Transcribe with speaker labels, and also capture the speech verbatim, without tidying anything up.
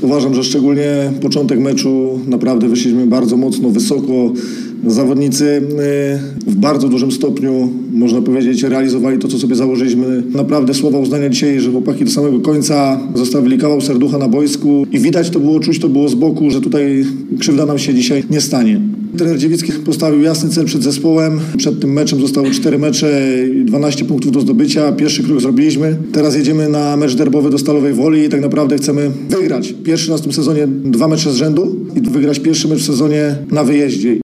Speaker 1: Uważam, że szczególnie początek meczu naprawdę wyszliśmy bardzo mocno, wysoko. Zawodnicy w bardzo dużym stopniu, można powiedzieć, realizowali to, co sobie założyliśmy. Naprawdę słowa uznania dzisiaj, że chłopaki do samego końca zostawili kawał serducha na boisku i widać to było, czuć to było z boku, że tutaj krzywda nam się dzisiaj nie stanie. Trener Dziewicki postawił jasny cel przed zespołem. Przed tym meczem zostały cztery mecze i dwanaście punktów do zdobycia. Pierwszy krok zrobiliśmy. Teraz jedziemy na mecz derbowy do Stalowej Woli i tak naprawdę chcemy wygrać. Pierwszy raz w tym sezonie dwa mecze z rzędu i wygrać pierwszy mecz w sezonie na wyjeździe.